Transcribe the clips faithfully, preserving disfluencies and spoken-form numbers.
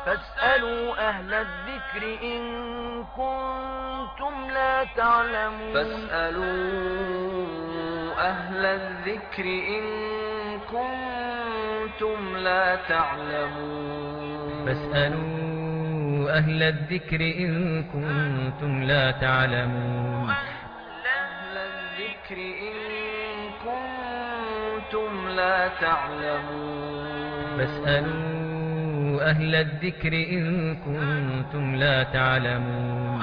فاسألوا أهل الذكر إن كنتم لا تعلمون فاسألوا أهل الذكر إن كنتم لا تعلمون فاسألوا أهل الذكر إن كنتم لا تعلمون أهل الذكر إن كنتم لا تعلمون فاسألوا أهل الذكر إن كنتم لا تعلمون.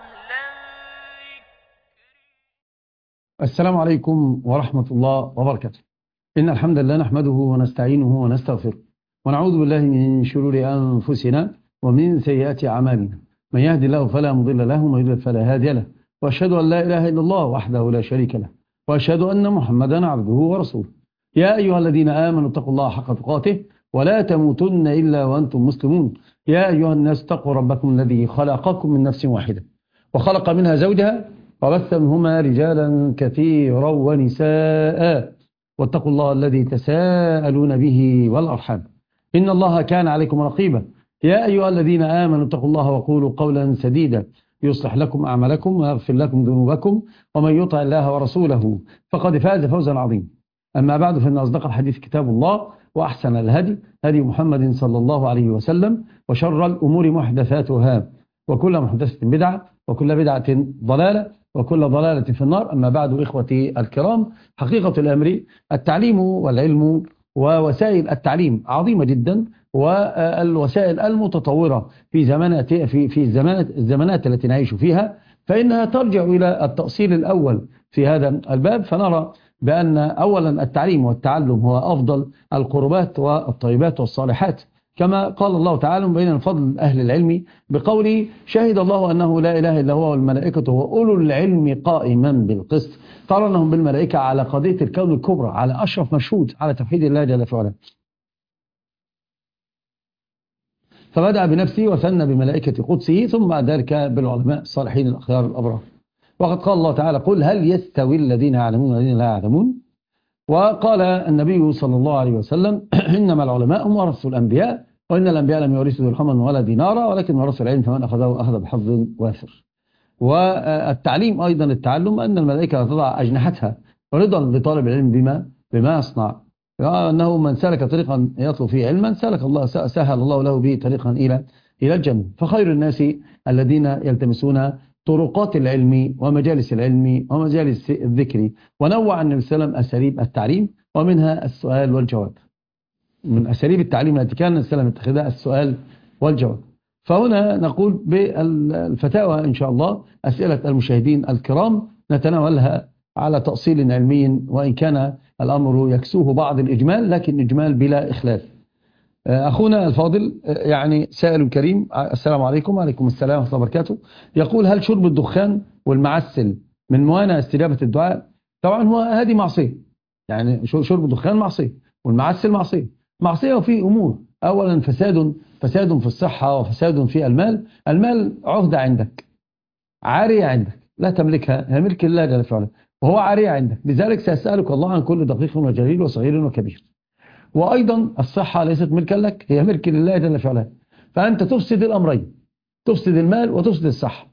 السلام عليكم ورحمة الله وبركاته. إن الحمد لله نحمده ونستعينه ونستغفره ونعوذ بالله من شرور أنفسنا ومن سيئات أعمالنا، من يهدي الله فلا مضل له ومن يضلل فلا هادي له، وأشهد أن لا إله إلا الله وحده لا شريك له، وأشهد أن محمدا عبده ورسوله. يا أيها الذين آمنوا اتقوا الله حق تقاته ولا تموتن إلا وأنتم مسلمون. يا أيها الناس اتقوا ربكم الذي خلقكم من نفس واحدة وخلق منها زوجها وبث منهما رجالا كثيرا ونساء، واتقوا الله الذي تساءلون به والأرحام إن الله كان عليكم رقيبا. يا أيها الذين آمنوا اتقوا الله وقولوا قولا سديدا يصلح لكم أعمالكم ويغفر لكم ذنوبكم، ومن يطع الله ورسوله فقد فاز فوزا عظيما. أما بعد، فإن أصدق الحديث كتاب الله، وأحسن الهدي هدي محمد صلى الله عليه وسلم، وشر الأمور محدثاتها، وكل محدثة بدعة، وكل بدعة ضلالة، وكل ضلالة في النار. أما بعد، إخوتي الكرام، حقيقة الأمر التعليم والعلم ووسائل التعليم عظيمة جدا، والوسائل المتطورة في زمانات في في الزمانات الزمانات التي نعيش فيها فإنها ترجع إلى التأصيل الأول في هذا الباب. فنرى بأن أولا التعليم والتعلم هو أفضل القربات والطيبات والصالحات، كما قال الله تعالى بين فضل أهل العلم بقوله: شهد الله أنه لا إله إلا هو والملائكة وأولو العلم قائما بالقسط. قارنهم بالملائكة على قضية الكون الكبرى، على أشرف مشهود، على توحيد الله جل وعلا. فبدأ بنفسه وثنى بملائكة قدسه، ثم بعد ذلك بالعلماء الصالحين الأخيار الأبرار. وقد قال الله تعالى: قل هل يستوي الذين يعلمون والذين لا يعلمون. وقال النبي صلى الله عليه وسلم: إنما العلماء هم ورثوا الأنبياء، وإن الأنبياء لم يورثوا درهما ولا دينارا، ولكن ورثوا العلم فمن أخذه أخذ بحظ وافر. والتعليم أيضا التعلم أن الملائكة تضع أجنحتها رضا لطالب العلم بما بما يصنع، أنه من سلك طريقا يطلب فيه علما سلك الله سهل الله له به طريقا إلى إلى الجنة. فخير الناس الذين يلتمسون طرقات العلم ومجالس العلم ومجالس الذكر. ونوع النبي صلى الله عليه وسلم أساليب التعليم، ومنها السؤال والجواب. من أساليب التعليم التي كان السلام يتخذها السؤال والجواب. فهنا نقول بالفتاوى إن شاء الله أسئلة المشاهدين الكرام نتناولها على تأصيل علمي، وإن كان الأمر يكسوه بعض الإجمال، لكن إجمال بلا إخلال. أخونا الفاضل يعني سائل كريم، السلام عليكم. وعليكم السلام ورحمة الله وبركاته. يقول: هل شرب الدخان والمعسل من موانع استجابة الدعاء؟ طبعا هو هذه معصية، يعني شرب الدخان معصية والمعسل معصية معصية وفيه أمور. أولا فساد فساد في الصحة وفساد في المال. المال عهدة عندك، عارية عندك، لا تملكها، هي ملك الله جل وعلا، وهو عارية عندك، لذلك سيسألك الله عن كل دقيق وجليل وصغير وكبير. وأيضا الصحة ليست ملكا لك، هي ملك لله جل وعلا، فأنت تفسد الأمرين، تفسد المال وتفسد الصحة.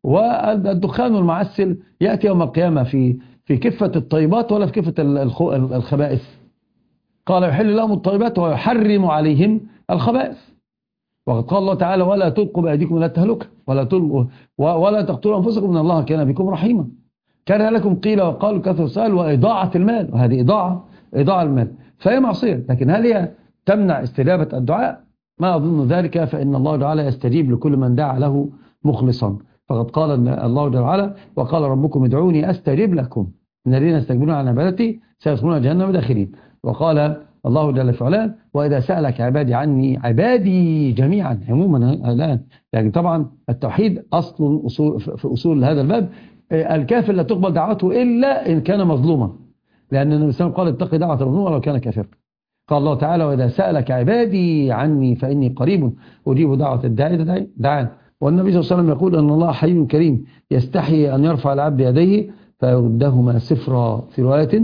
والدخان والمعسل يأتي يوم القيامة في في كفة الطيبات ولا في كفة الخبائث. قال: يحل لهم الطيبات ويحرم عليهم الخبائث. وقد قال الله تعالى: ولا تلقوا بأيديكم إلى التهلكة ولا تلقوا ولا تقتلوا أنفسكم إن الله كان بكم رحيما. كان لكم قيل وقالوا كثر السؤال وإضاعة المال، وهذه إضاعة إضاعة المال، فهي معصية. لكن هل هي تمنع استجابة الدعاء؟ ما أظن ذلك، فإن الله تعالى يستجيب لكل من دعا له مخلصا. فقد قال الله تعالى: وقال ربكم ادعوني أستجب لكم إن الذين يستكبرون عن عبادتي سيدخلون جهنم داخرين. وقال الله جل وعلا: وإذا سألك عبادي عني، عبادي جميعا عموما الآن، يعني طبعا التوحيد أصل أصول في أصول هذا الباب. الكافر لا تقبل دعوته إلا إن كان مظلوما، لأن النبي صلى الله عليه وسلم قال: اتق دعوة المظلوم ولو كان كافرا. قال الله تعالى: وإذا سألك عبادي عني فإني قريب أجيب دعوة الداعي دعان. والنبي صلى الله عليه وسلم يقول أن الله حي كريم يستحي أن يرفع العبد يديه فيردهما صفرا، في رواية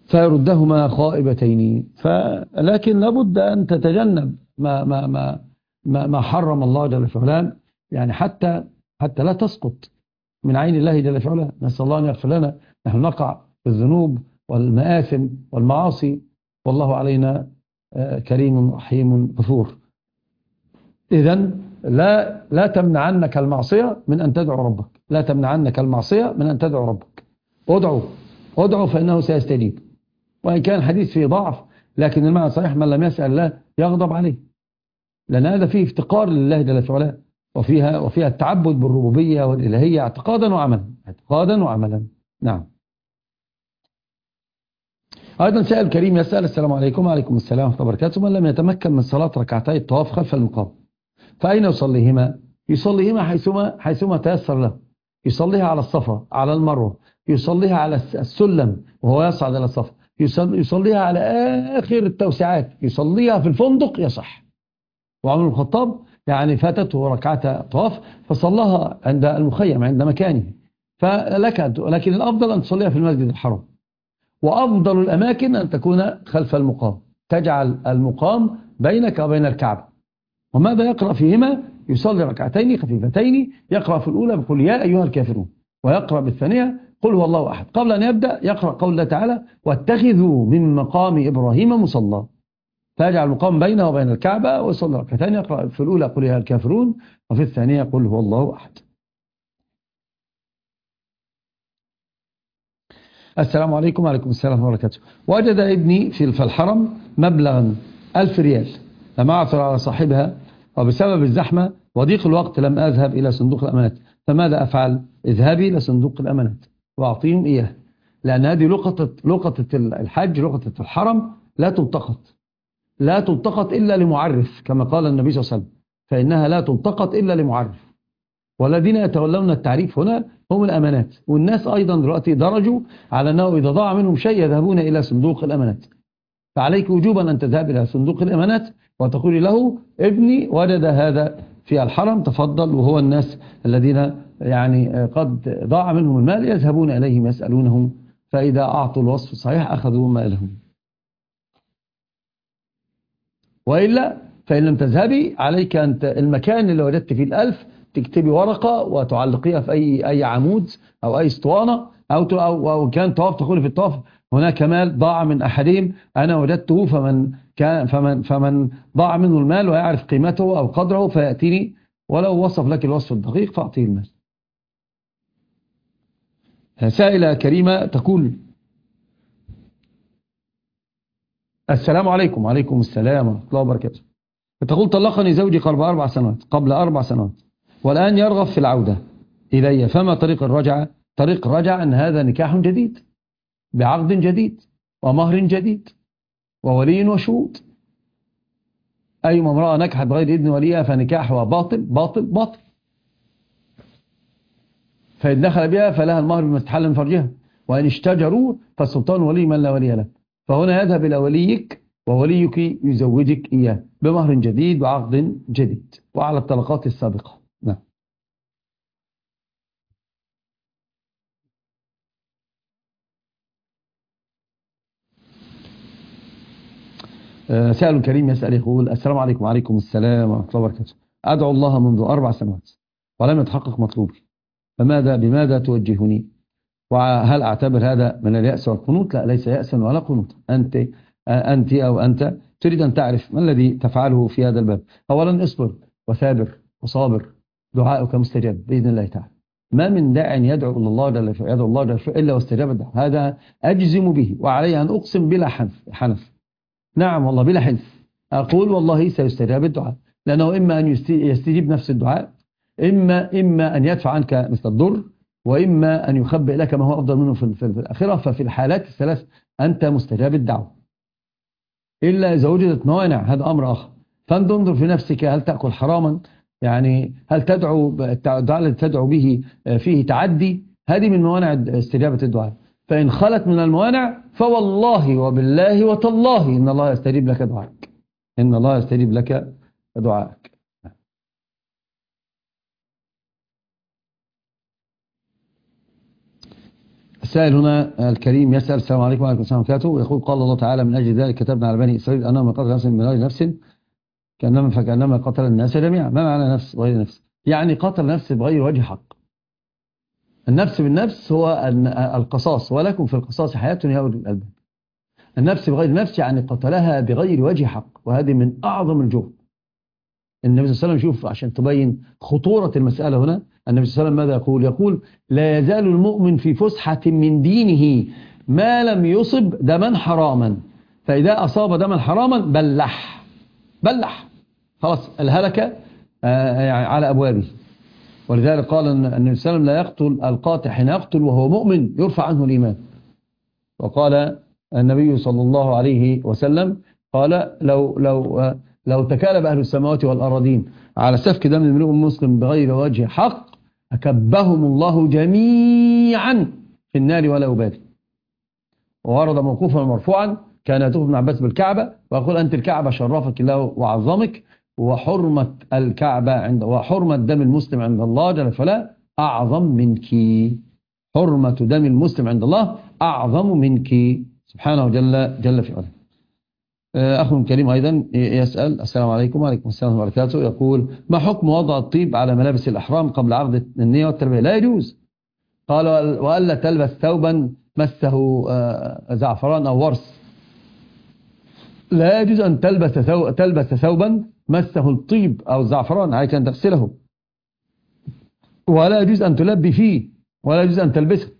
فيردهما خائبتين. فلكن لابد أن تتجنب ما, ما, ما ما ما حرم الله جل في علاه، يعني حتى حتى لا تسقط من عين الله جل في علاه. نسأل الله أن يغفر لنا، نحن نقع في الذنوب والمآثم والمعاصي، والله علينا كريم رحيم غفور. إذن لا لا تمنعنك المعصية من أن تدعو ربك، لا تمنعنك المعصية من أن تدعو ربك. ادعو ادعو فإنه سيستجيب، وإن كان الحديث فيه ضعف، لكن المعنى صحيح: من لم يسأل الله يغضب عليه، لأن هذا فيه افتقار لله جل في علاه، وفيها وفيها التعبد بالربوبية والإلهية اعتقادا وعملا، اعتقادا وعملا. نعم. أيضا سائل كريم يسأل: السلام عليكم. وعليكم السلام ورحمة الله وبركاته. من لم يتمكن من صلاة ركعتي الطواف خلف المقام فأين يصليهما؟ يصليهما حيثما حيثما تيسر له. يصليها على الصفا، على المروة، يصليها على السلم وهو يصعد إلى الصفا، يصليها على آخر التوسعات، يصليها في الفندق يصح. وعمر بن الخطاب يعني فاتته ركعة طواف فصلىها عند المخيم عند مكانه، فلك، لكن الأفضل أن تصليها في المسجد الحرام، وأفضل الأماكن أن تكون خلف المقام، تجعل المقام بينك وبين الكعبة. وماذا يقرأ فيهما؟ يصلي ركعتين خفيفتين، يقرأ في الأولى بقول يا أيها الكافرون، ويقرأ بالثانية قل هو الله أحد. قبل أن يبدأ يقرأ قول الله تعالى: واتخذوا من مقام إبراهيم مصلى، فيجعل المقام بينه وبين الكعبة، ويصلي ركعتين، يقرأ في الأولى قل يا الكافرون، وفي الثانية قل هو الله أحد. السلام عليكم. وعليكم السلام ورحمة الله وبركاته. وجد ابني في الحرم مبلغا ألف ريال، لم أعثر على صاحبها، وبسبب الزحمة وضيق الوقت لم أذهب إلى صندوق الأمانات، فماذا أفعل؟ اذهبي إلى صندوق الأمانات وأعطيهم إياه، لأن هذه لقطة لقطة الحج، لقطة الحرم لا تلتقط، لا تلتقط إلا لمعرف، كما قال النبي صلى الله عليه وسلم: فإنها لا تلتقط إلا لمعرف. والذين يتولون التعريف هنا هم الأمانات. والناس أيضا دلوقتي درجوا على أنه إذا ضاع منهم شيء يذهبون إلى صندوق الأمانات. فعليك وجوبا أن تذهب إلى صندوق الأمانات وتقول له: ابني وجد هذا في الحرم، تفضل. وهو الناس الذين يعني قد ضاع منهم المال يذهبون إليهم يسألونهم، فإذا أعطوا الوصف الصحيح أخذوا مالهم. وإلا فإن لم تذهبي عليك أنت المكان اللي وجدت فيه الألف تكتبي ورقة وتعلقيها في أي أي عمود أو أي اسطوانة، أو أو أو كان طواف تقولي في الطواف: هناك مال ضاع من أحدهم أنا وجدته، فمن كان فمن فمن ضاع منه المال ويعرف قيمته أو قدره فيأتيني، ولو وصف لك الوصف الدقيق فأعطيه المال. سائلة كريمة تقول: السلام عليكم. وعليكم السلام ورحمة الله وبركاته. تقول: طلقني زوجي قبل أربع سنوات قبل أربع سنوات والآن يرغب في العودة إلي، فما طريق الرجعة؟ طريق الرجعة أن هذا نكاح جديد بعقد جديد ومهر جديد وولي وشهود. أي امرأة نكحت بغير إذن وليها فنكاحها باطل باطل باطل، فإن دخل بها فلها المهر بما استحل من فرجها، وإن اشتجروا فالسلطان ولي من لا ولي له. فهنا يذهب إلى وليك ووليك يزوجك إياه بمهر جديد وعقد جديد، وعلى الطلقات السابقة. نعم. سائل كريم يسأل يقول: السلام عليكم. وعليكم السلام ورحمة الله وبركاته. أدعو الله منذ أربع سنوات ولم يتحقق مطلوبي، فماذا بماذا توجهني؟ وهل أعتبر هذا من اليأس والقنوط؟ لا، ليس يأسا ولا قنوط. أنت أنت أو أنت تريد أن تعرف ما الذي تفعله في هذا الباب. أولا اصبر وثابر وصابر، دعاؤك مستجاب بإذن الله تعالى. ما من داع يدعو الله جل في يدعو الله جل إلا واستجاب الدعاء، هذا أجزم به وعلي أن أقسم بلا حنف حنف نعم والله بلا حنف، أقول والله سيستجاب الدعاء، لأنه إما أن يستجيب نفس الدعاء، إما إما أن يدفع عنك مثل الضر، وإما أن يخبئ لك ما هو أفضل منه في, في, في الآخرة. ففي الحالات الثلاث أنت مستجاب الدعوة، إلا إذا وجدت موانع، هذا أمر آخر. فانظر في نفسك، هل تأكل حراما؟ يعني هل تدعو الدعاء الذي تدعو به فيه تعدي؟ هذه من موانع استجابة الدعاء. فإن خلت من الموانع فوالله وبالله وتالله إن الله يستجيب لك دعائك، إن الله يستجيب لك دعائك. السائل هنا الكريم يسأل: السلام عليكم وعليكم السلام وبركاته. ويقول: قال الله تعالى: من أجل ذلك كتبنا على بني إسرائيل أنه من قتل نفس بغير نفس كأنما فكأنما قتل الناس جميعا. ما معنى نفس بغير نفس؟ يعني قتل نفس بغير وجه حق. النفس بالنفس هو القصاص، ولكم في القصاص حياة يا أولي الألباب. النفس بغير نفس يعني قتلها بغير وجه حق، وهذه من أعظم الجرم. النبي صلى الله عليه وسلم، شوف عشان تبين خطورة المسألة هنا، النبي صلى الله عليه وسلم ماذا يقول؟ يقول لا يزال المؤمن في فسحة من دينه ما لم يصب دما حراما، فإذا أصاب دما حراما بلح بلح خلاص الهلكة على أبوابه. ولذلك قال النبي صلى الله عليه وسلم لا يقتل القاتل حين يقتل وهو مؤمن يرفع عنه الإيمان. وقال النبي صلى الله عليه وسلم قال لو لو لو تكالب أهل السماوات والأراضين على سفك دم امرئ مسلم بغير وجه حق أكبهم الله جميعا في النار ولا يبالي. وورد موقوفا مرفوعا كان يطوف ابن عباس بالكعبة ويقول أنت الكعبة شرفك الله وعظمك، وحرمة الكعبة عند وحرمة دم المسلم عند الله جل فلا أعظم منك. حرمة دم المسلم عند الله أعظم منك سبحانه جل جل في علاه. أخ كريم أيضا يسأل السلام عليكم وعليكم السلام ورحمة الله وبركاته، يقول ما حكم وضع الطيب على ملابس الإحرام قبل عرض النية والتلبية؟ لا يجوز. قال وألا تلبس ثوبا مسه زعفران أو ورس. لا يجوز أن تلبس ثوب تلبس ثوبا مسه الطيب أو الزعفران، عليك أن تغسله. ولا يجوز أن تلبي فيه، ولا يجوز أن تلبسه،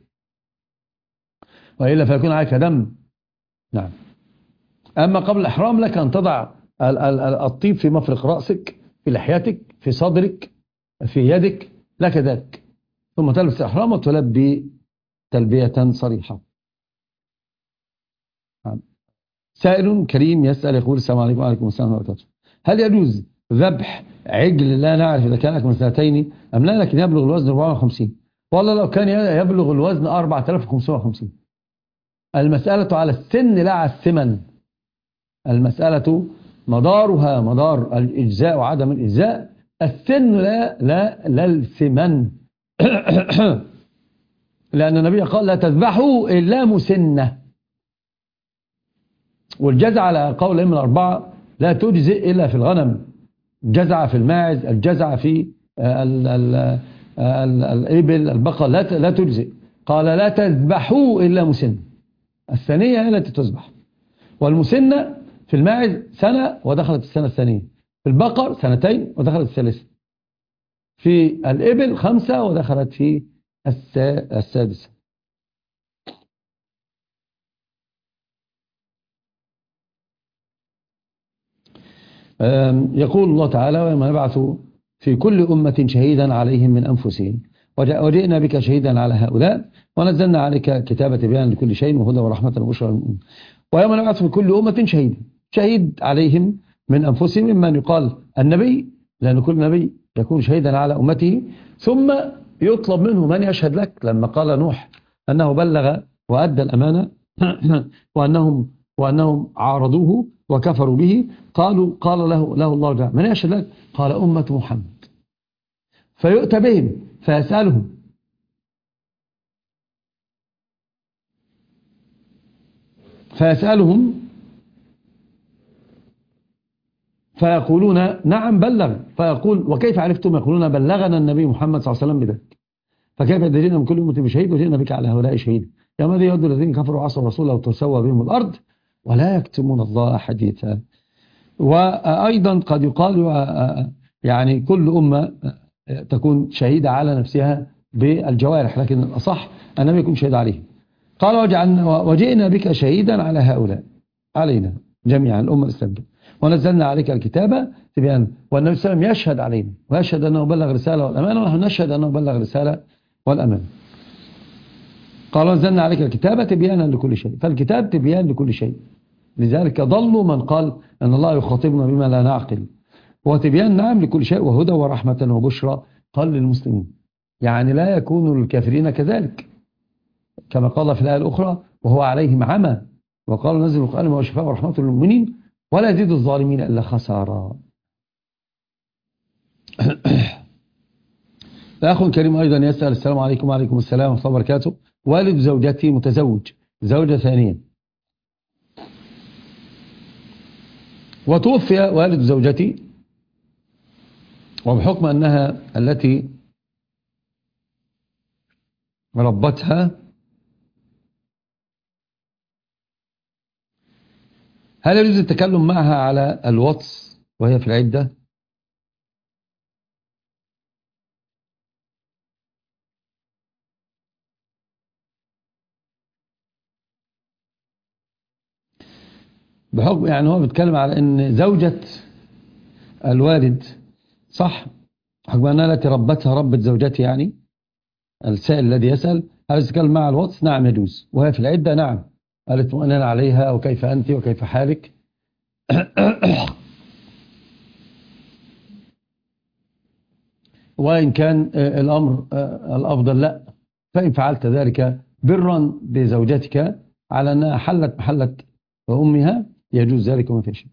وإلا فيكون عليك دم. نعم. أما قبل الإحرام لك أن تضع الطيب في مفرق رأسك، في لحيتك، في صدرك، في يدك، لك ذلك، ثم تلبس الإحرام وتلبي تلبية صريحة. سائل كريم يسأل يقول السلام عليكم وعليكم السلام ورحمة الله وبركاته، هل يجوز ذبح عجل لا نعرف إذا كان أكمل سنتين أم لا لكن يبلغ الوزن أربعمائة وخمسين؟ والله لو كان يبلغ الوزن أربعة آلاف وخمسمائة وخمسين. المسألة على السن لا على الثمن. المسألة مدارها مدار الإجزاء وعدم الإجزاء. السن لا لا لا الثمن. لأن النبي قال لا تذبحوا إلا مسنة. والجزع على قول من الأربعة لا تجزئ إلا في الغنم، الجزع في الماعز، الجزع في ال ال ال الإبل، البقر لا لا تجزئ. قال لا تذبحوا إلا مسنة. الثانية هي التي تذبح. والمسنة في الماعز سنة ودخلت السنة الثانية، في البقر سنتين ودخلت الثالثة، في الإبل خمسة ودخلت في السادسة. يقول الله تعالى ويوم نبعث في كل أمة شهيدا عليهم من أنفسهم وجئنا بك شهيدا على هؤلاء ونزلنا عليك كتابة بيان لكل شيء وهدى ورحمة وبشرى للمؤمنين. ويوم نبعث في كل أمة شهيدا، شهيد عليهم من أنفسهم ممن يقال النبي، لأن كل نبي يكون شهيدا على أمته، ثم يطلب منه من يشهد لك. لما قال نوح أنه بلغ وأدى الأمانة وأنهم وأنهم عارضوه وكفروا به، قالوا قال له له الله تعالى من يشهد لك؟ قال أمة محمد. فيؤتى بهم فيسألهم فيسألهم فيقولون نعم بلغ. فيقول وكيف عرفتم؟ يقولون بلغنا النبي محمد صلى الله عليه وسلم بذلك. فكيف إذا جئنا من كل أمة بشهيد وجئنا بك على هؤلاء شهيدا؟ يومئذ يود الذين كفروا وعصوا الرسول لو تسوى بهم الأرض ولا يكتمون الله حديثا. وأيضا قد يقال يعني كل أمة تكون شهيدة على نفسها بالجوارح، لكن الأصح أنه يكون شهيد عليه. قال وجئنا بك شهيدا على هؤلاء، علينا جميعا الأمة الإسلامية، ونزلنا عليك الكتابة تبيان. والنبي صلى الله عليه وسلم يشهد علينا ويشهد أنه بلغ رسالة والأمانة، ونحن نشهد أنه بلغ رسالة والأمانة. قال ونزلنا عليك الكتابة تبيانا لكل شيء، فالكتاب تبيان لكل شيء. لذلك ضلوا من قال أن الله يخاطبنا بما لا نعقل. وتبيان نعم لكل شيء وهدى ورحمة وبشرى قال للمسلمين، يعني لا يكون الكافرين كذلك كما قال في الآية الأخرى وهو عليهم عمى. وقال نزل القرآن وشفاء ورحمة للمؤمنين ولا يزيد الظالمين إلا خسارا. أخ كريم أيضا يسأل السلام عليكم وعليكم السلام ورحمة الله وبركاته، والد زوجتي متزوج زوجة ثانية، وتوفي والد زوجتي وبحكم أنها التي ربتها، هل يجوز التكلم معها على الواتس وهي في العدة؟ بحكم يعني هو بيتكلم على ان زوجة الوالد، صح، حكم انها التي ربتها ربت زوجتي، يعني السائل الذي يسأل هل يتكلم مع الواتس؟ نعم يجوز، وهي في العدة نعم، قالت مؤمنا عليها وكيف أنت وكيف حالك. وإن كان الأمر الأفضل لا، فإن فعلت ذلك برا بزوجتك على أنها حلت محلة أمها يجوز ذلك وما في شيء.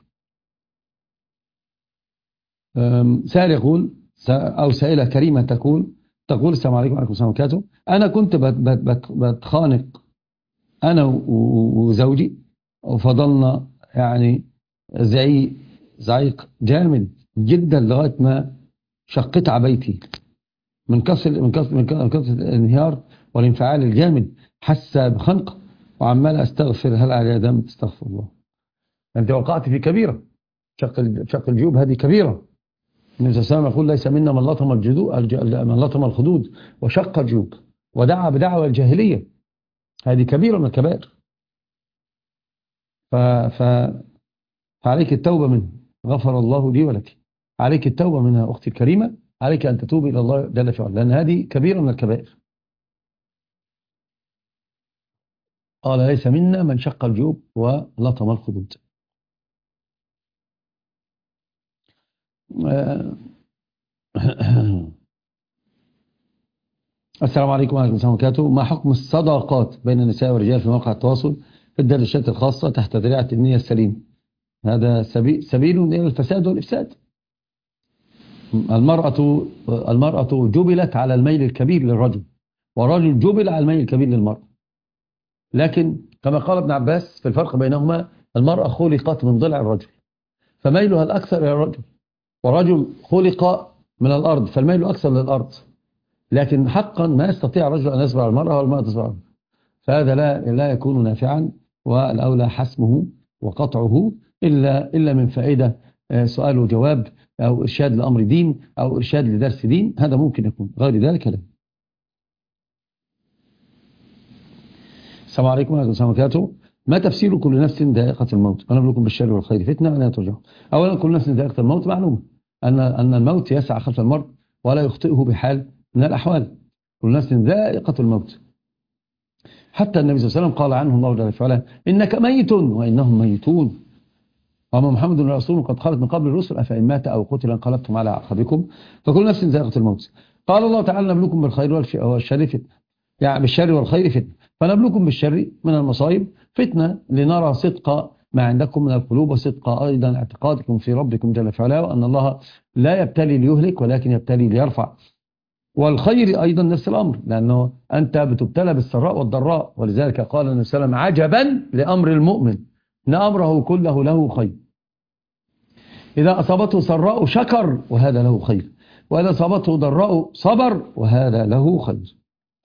سائل يقول أو سائلة كريمة تقول تقول السلام عليكم وعليكم السلام وبركاته، أنا كنت بتخانق أنا وزوجي وفضلنا يعني زعيق زعيق جامد جدا لغاية ما شقت عبيتي من كسر من كسر من كسر الانهيار والانفعال الجامد، حاسة بخنق وعمال استغفر، هل على دم استغفر الله. انت وقعت في كبيرة، شق شق الجيوب هذه كبيرة. النبي صلى الله عليه وسلم يقول ليس منا من لطم الجدود من لطم الخدود وشق الجيوب ودعا بدعوى الجاهلية، هذه كبيرة من الكبائر. ف... ف... فعليك التوبة منه، غفر الله لي ولك، عليك التوبة منها أختي الكريمة، عليك أن تتوب إلى الله جل في علاه، لأن هذه كبيرة من الكبائر. قال ليس منا من شق الجيوب ولطم الخدود. السلام عليكم ورحمة الله وبركاته. ما حكم الصداقات بين النساء والرجال في مواقع التواصل في الدردشات الخاصة تحت ذريعة النية السليمة؟ هذا سبيل سبيل إلى الفساد والإفساد. المرأة المرأة جبلت على الميل الكبير للرجل، والرجل جبل على الميل الكبير للمرأة. لكن كما قال ابن عباس في الفرق بينهما، المرأة خلقت من ضلع الرجل فميلها الأكثر إلى الرجل، والرجل خلق من الأرض فالميل أكثر للأرض. لكن حقا ما يستطيع الرجل أن يصبر على المرأة والمرأة تصبر على الرجل، فهذا لا لا يكون نافعا، والأولى حسمه وقطعه إلا إلا من فائدة سؤال وجواب أو إرشاد لأمر دين أو إرشاد لدرس دين، هذا ممكن يكون، غير ذلك لا. السلام عليكم ورحمة الله وبركاته. ما تفسير كل نفس ذائقة الموت ونبلوكم بالشر والخير فتنة ولا ترجعون؟ أولا كل نفس ذائقة الموت معلومة أن أن الموت يسعى خلف المرء ولا يخطئه بحال من الأحوال، كل نفس ذائقة الموت. حتى النبي صلى الله عليه وسلم قال عنه الله جل وعلا إنك ميت وإنهم ميتون، وما محمد رسول قد خلت من قبل الرسل أفإن مات أو قتل انقلبتم على أعقابكم، فكل نفس ذائقة الموت. قال الله تعالى نبلوكم بالخير والشر فتنة، يعني بالشر والخير فتنة، فنبلوكم بالشر من المصائب فتنة لنرى صدق ما عندكم من القلوب وصدق أيضا اعتقادكم في ربكم جل وعلا، وأن الله لا يبتلي ليهلك ولكن يبتلي ليرفع. والخير أيضا نفس الأمر، لأنه أنت بتبتلى بالسراء والضراء، ولذلك قال النبي صلى الله عليه وسلم عجبا لأمر المؤمن إن أمره كله له خير، إذا أصابته سراء شكر وهذا له خير، وإذا أصابته ضراء صبر وهذا له خير.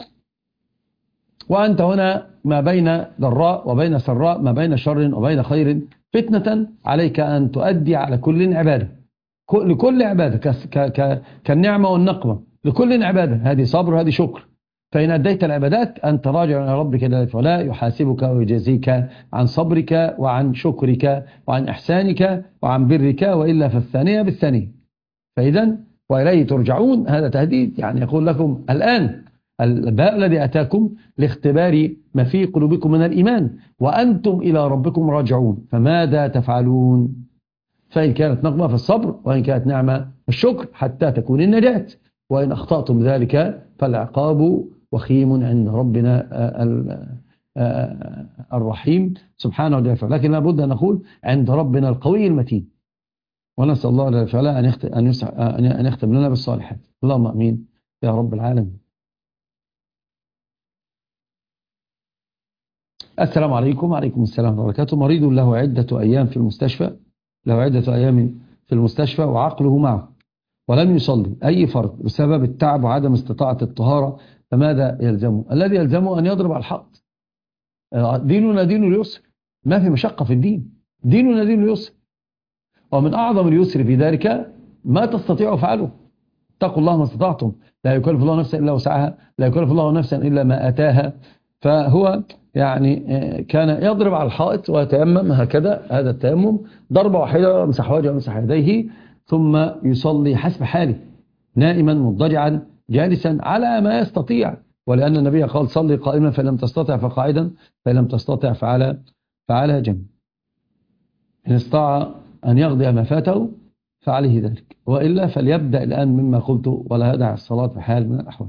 وأنت هنا ما بين ضراء وبين سراء، ما بين شر وبين خير فتنة، عليك أن تؤدي على كل عبادة، لكل عبادة كالنعمة والنقمة، لكل عبادة هذه صبر وهذه شكر. فإن أديت العبادات أنت راجع إلى ربك جل وعلا يحاسبك ويجازيك عن صبرك وعن شكرك وعن إحسانك وعن برك، وإلا فالثانية بالثانية. فإذا وإليه ترجعون، هذا تهديد، يعني يقول لكم الآن الباء الذي أتاكم لاختبار ما في قلوبكم من الإيمان، وأنتم إلى ربكم راجعون، فماذا تفعلون؟ فإن كانت نقمة فالصبر، وإن كانت نعمة فالشكر حتى تكون النجاة، وإن أخطأتم ذلك فالعقاب وخيم عند ربنا الرحيم سبحانه وتعالى. لكن لابد أن نقول عند ربنا القوي المتين، ونسأل الله جل وعلا أن يختم لنا بالصالحات، اللهم أمين يا رب العالمين. السلام عليكم. وعليكم السلام ورحمة الله وبركاته. مريض له عدة أيام في المستشفى له عدة أيام في المستشفى وعقله معه، ولم يصلي أي فرض بسبب التعب وعدم استطاعة الطهارة، فماذا يلزمه؟ الذي يلزمه أن يضرب على الحائط. ديننا دين اليسر، ما في مشقة في الدين، ديننا دين اليسر. ومن أعظم اليسر في ذلك ما تستطيع فعله. اتقوا الله ما استطعتم، لا يكلف الله نفسا إلا وسعها، لا يكلف الله نفسا إلا ما أتاها. فهو يعني كان يضرب على الحائط ويتيمم هكذا، هذا التيمم ضربة واحدة، يمسح وجهه ويمسح يديه، ثم يصلي حسب حاله، نائما مضطجعا جالسا على ما يستطيع. ولأن النبي قال صلي قائما فلم تستطع فقاعدا، فلم تستطع فعلى فعلى جنب. إن استطاع أن يقضي ما فاته فعليه ذلك، وإلا فليبدأ الآن مما قلت ولا يدع الصلاة في حال من الأحوال.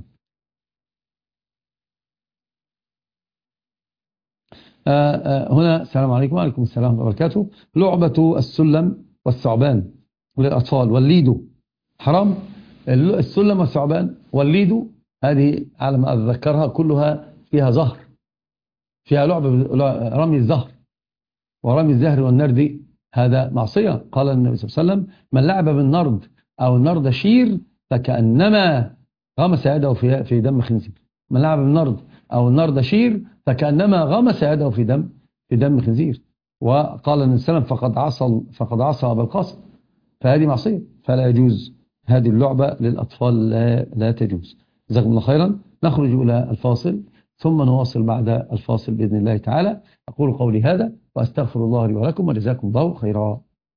آآ آآ هنا السلام عليكم وعليكم السلام ورحمة الله وبركاته. لعبة السلم والثعبان للأطفال والليدو حرام. السلم والثعبان والليدو هذه على ما أتذكرها كلها فيها زهر، فيها لعبة رمي الزهر ورمي الزهر والنرد، هذا معصية. قال النبي صلى الله عليه وسلم من لعب بالنرد أو النرد شير فكأنما غمس يده في في دم خنزير. من لعب بالنرد أو النرد شير فكأنما غمس يده في دم في دم خنزير. وقال النبي صلى الله عليه وسلم فقد عصى فقد عصى أبا القاسم. فهذه معصية، فلا يجوز هذه اللعبة للأطفال، لا, لا تجوز. جزاكم الله خيرا. نخرج إلى الفاصل ثم نواصل بعد الفاصل بإذن الله تعالى. أقول قولي هذا وأستغفر الله لي ولكم وجزاكم الله خيرا.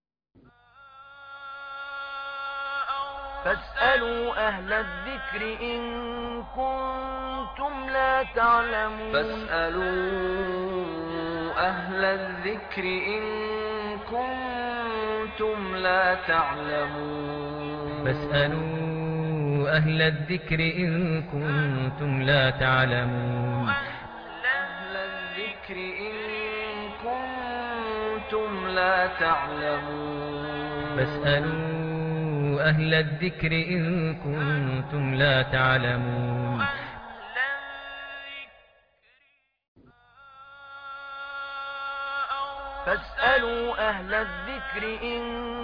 فاسألوا أهل الذكر إن كنتم لا تعلمون فاسألوا أهل الذكر إن كنتم لا تعلمون فاسألوا أهل الذكر إن كنتم لا تعلمون أهل الذكر إن كنتم لا تعلمون فاسألوا أهل الذكر إن كنتم لا تعلمون فاسألوا أهل الذكر إن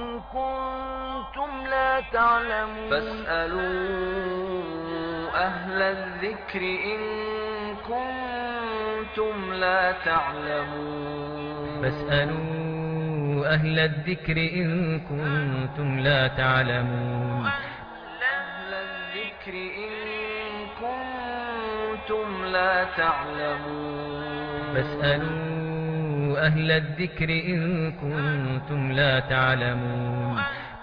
كنتم لا تعلمون فاسألوا أهل الذكر إن كنتم لا تعلمون فاسألوا أهل الذكر إن كنتم لا تعلمون أهل الذكر إن كنتم لا تعلمون فاسألوا أهل الذكر إن كنتم لا تعلمون.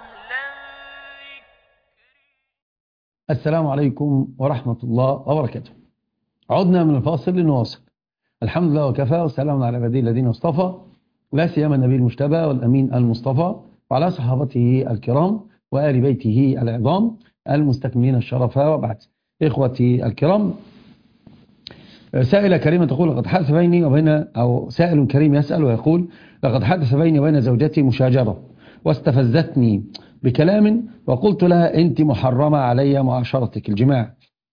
السلام عليكم ورحمة الله وبركاته. عدنا من الفاصل لنواصل. الحمد لله وكفى والسلام على عباده الذين اصطفى، لا سيما النبي المجتبى والأمين المصطفى وعلى صحابته الكرام وآل بيته العظام المستكملين الشرف. وبعد، إخوتي الكرام، سائلة كريمة تقول لقد حدث بيني وبين أو سائل كريم يسأل ويقول لقد حدث بيني وبين زوجتي مشاجرة واستفزتني بكلام وقلت لها أنت محرمة علي معاشرتك الجماع،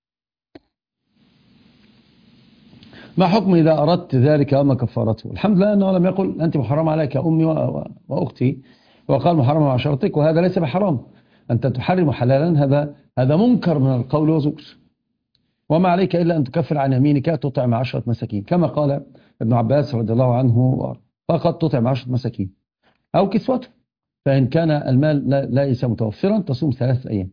ما حكم إذا أردت ذلك وما كفارته؟ الحمد لله أنه لم يقل أنت محرمة عليك أمي وأختي، وقال محرمة معاشرتك، وهذا ليس بحرام. أنت تحرم حلالا، هذا هذا منكر من القول وزور. وما عليك إلا أن تكفر عن يمينك تطعم عشرة مساكين، كما قال ابن عباس رضي الله عنه، فقط تطعم عشرة مساكين أو كسوته، فإن كان المال ليس متوفرا تصوم ثلاثة أيام.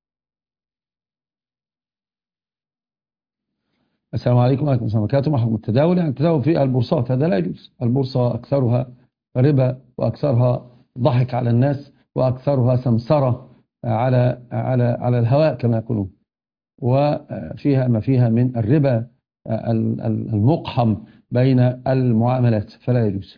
السلام عليكم وعليكم السلام وبركاته. محكم التداول، يعني التداول في البورصات هذا لا يجوز. البورصة أكثرها ربا وأكثرها ضحك على الناس وأكثرها سمسرة على على على الهواء كما يقولون، وفيها ما فيها من الربا المقحم بين المعاملات، فلا يجوز.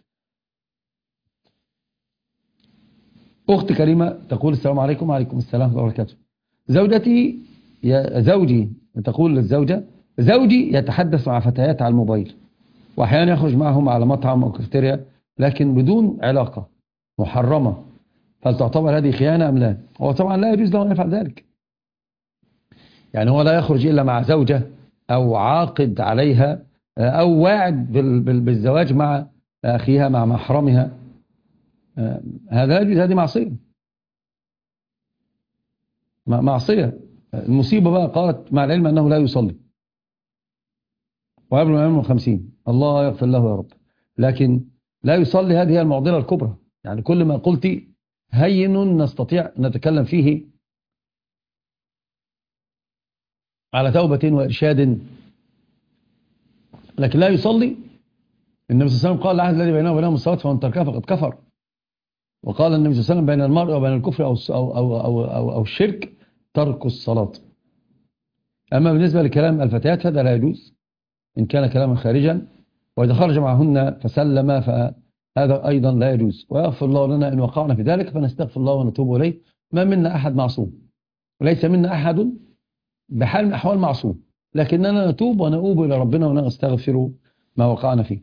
أخت كريمة تقول السلام عليكم وعليكم السلام ورحمة الله وبركاته. زوجتي يا زوجي تقول للزوجة زوجي يتحدث مع فتيات على الموبايل وأحيانا يخرج معهم على مطعم أو كافتيريا لكن بدون علاقة محرمة، هل تعتبر هذه خيانة أم لا؟ هو طبعا لا يجوز له أن يفعل ذلك، يعني هو لا يخرج إلا مع زوجة أو عاقد عليها أو واعد بالزواج مع أخيها مع محرمها، هذا لا يجوز، هذه معصية. معصية. المصيبة بقى قالت مع العلم أنه لا يصلي ويبلغ العلم خمسين، الله يغفر له يا رب، لكن لا يصلي، هذه هي المعضلة الكبرى. يعني كل ما قلت هين نستطيع نتكلم فيه على توبة وإرشاد، لكن لا يصلي. النبي صلى الله عليه وسلم قال العهد الذي بينه وبينهم الصلاة فمن تركها فقد كفر. وقال النبي صلى الله عليه وسلم بين المرء وبين الكفر أو, أو, أو, أو, أو, أو الشرك ترك الصلاة. أما بالنسبة لكلام الفتيات هذا لا يجوز إن كان كلاما خارجا، وإذا خرج معهن فسلم فهذا أيضا لا يجوز. ويغفر الله لنا إن وقعنا في ذلك فنستغفر الله ونتوب إليه. ما منا أحد معصوم، وليس منا أحد بحال من الأحوال معصوم، لكننا نتوب ونؤوب إلى ربنا ونستغفر ما وقعنا فيه.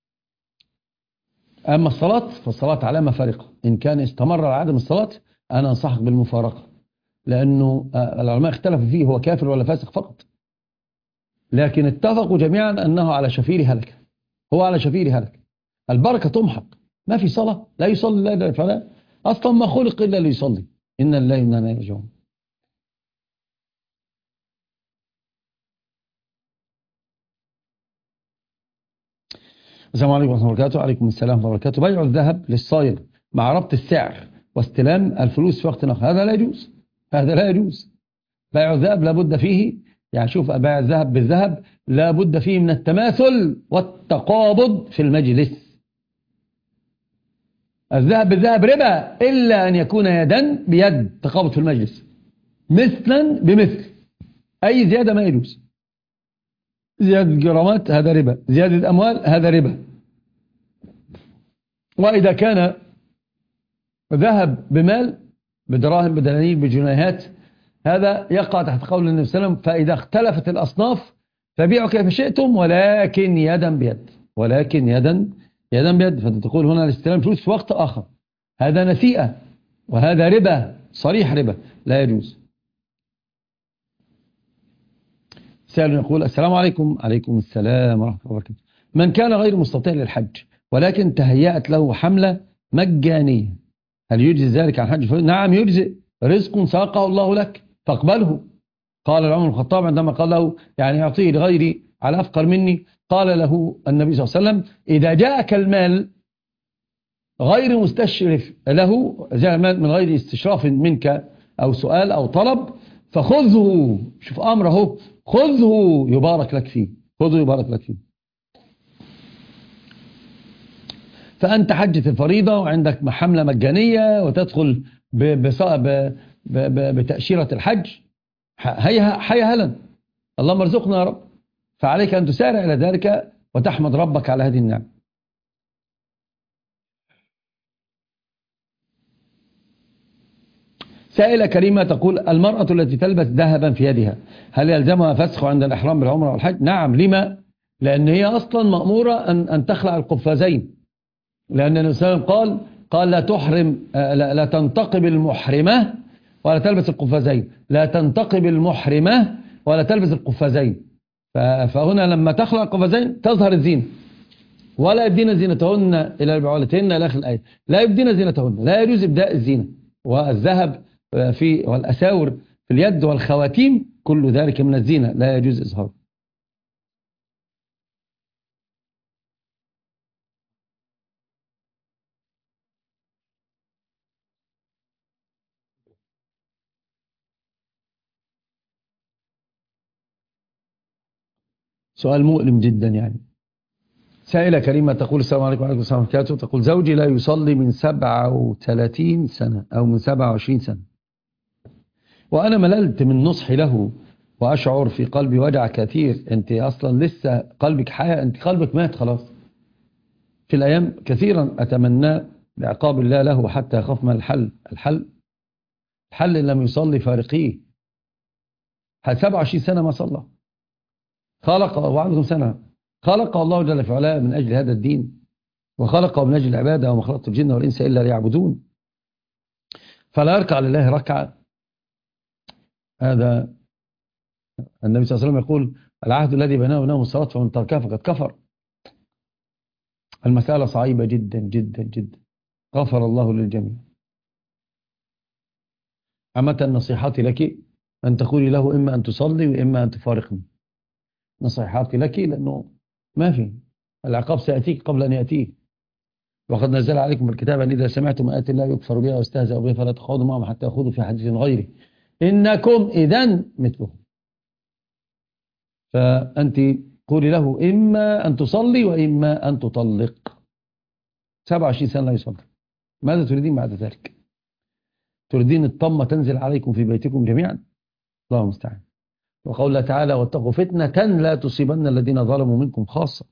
أما الصلاة فالصلاة علامة فارقة. إن كان استمر على عدم الصلاة أنا أنصحك بالمفارقة، لأنه العلماء اختلفوا فيه هو كافر ولا فاسق فقط، لكن اتفقوا جميعا أنه على شفير هلك، هو على شفير هلك. البركة تمحق، ما في صلاة، لا يصلي لا فلا أصلا ما خلق إلا ليصلي. إن الله إنا لا يرجعون. السلام عليكم ورحمة الله وبركاته. وعليكم السلام ورحمة الله وبركاته. بيع الذهب للصايغ مع ربط السعر واستلام الفلوس في وقت آخر، هذا لا يجوز، هذا لا يجوز. بيع الذهب لابد فيه، يعني شوف بيع الذهب بالذهب لابد فيه من التماثل والتقابض في المجلس. الذهب بالذهب ربا إلا أن يكون يدا بيد، تقابض في المجلس، مثلا بمثل. أي زيادة ما يجوز. زيادة جرامات هذا ربا، زيادة أموال هذا ربا. وإذا كان ذهب بمال، بدراهم بدنانير بجنيهات، هذا يقع تحت قول النبي صلى الله عليه وسلم فإذا اختلفت الأصناف فبيعوا كيف شئتم ولكن يدا بيد، ولكن يدا يدا بيد. فتقول هنا الاستلام فلوس في وقت آخر، هذا نسيئة وهذا ربا صريح، ربا لا يجوز. سائل يقول السلام عليكم. عليكم السلام ورحمة الله وبركاته. من كان غير مستطيع للحج ولكن تهيأت له حملة مجانية، هل يجزي ذلك عن حج؟ نعم يجزي، رزق ساقه الله لك فاقبله. قال عمر بن الخطاب عندما قال له يعني يعطيه لغيري على أفقر مني، قال له النبي صلى الله عليه وسلم إذا جاءك المال غير مستشرف له، جاء المال من غير استشراف منك أو سؤال أو طلب، فخذه. شوف أمره، خذه يبارك لك فيه، خذه يبارك لك فيه. فأنت حجة الفريضة وعندك حملة مجانية وتدخل بتأشيرة الحج، هيا هلا، اللهم ارزقنا يا رب. فعليك أن تسارع إلى ذلك وتحمد ربك على هذه النعمة. سائلة كريمة تقول المرأة التي تلبس ذهبا في يدها هل يلزمها فسخ عند الإحرام بالعمرة والحج؟ نعم. لما؟ لأن هي أصلا مأمورة أن, أن تخلع القفازين، لأن النبي صلى الله عليه وسلم قال قال لا تحرم لا, لا تنتقب المحرمة ولا تلبس القفازين، لا تنتقب المحرمة ولا تلبس القفازين. فهنا لما تخلع القفازين تظهر الزينة، ولا يبدين زينتهن إلى بعولتهن إلى آخر الآية، لا يبدين زينتهن، لا يجوز إبداء الزينة. والذهب في والأساور في اليد والخواتيم كل ذلك من الزينة لا يجوز إظهاره. سؤال مؤلم جدا. يعني سائلة كريمة تقول السلام عليكم وعليكم السلام ورحمة الله وبركاته. تقول زوجي لا يصلي من سبعة وثلاثين سنة أو من سبعة وعشرين سنة، وأنا مللت من نصحي له وأشعر في قلبي وجع كثير. أنت أصلا لسه قلبك حياة، أنت قلبك مات خلاص. في الأيام كثيرا أتمنى بعقاب الله له حتى يخاف من الحل. الحل الحل إن لم يصلي فارقيه. هل سبعة وعشرين سنة ما صلى؟ خلق وعندكم سنة خلق الله جل في علاه من أجل هذا الدين، وخلقه من أجل العبادة، وما خلقت الجن والإنس إلا ليعبدون. فلا يركع لله ركعة. هذا النبي صلى الله عليه وسلم يقول العهد الذي بيننا وبينهم الصلاة فمن تركها فقد كفر. المسألة صعيبة جدا جدا جدا، غفر الله للجميع. عامة نصيحتي لك أن تقولي له إما أن تصلي وإما أن تفارقني. نصيحتي لك لأنه ما في، العقاب سيأتيك قبل أن يأتيه. وقد نزل عليكم الكتاب أن إذا سمعتم آيات الله يكفر بها واستهزأ بها فلا تقعدوا معهم حتى يخوضوا في حديث غيره إنكم إذن مثلهم. فأنت قولي له إما أن تصلي وإما أن تطلق. سبعة وعشرين سنة لا يصلي، ماذا تريدين بعد ذلك؟ تريدين الطمة تنزل عليكم في بيتكم جميعا؟ الله المستعان. وقول الله تعالى واتقوا فتنة لا تصيبن الذين ظلموا منكم خاصة.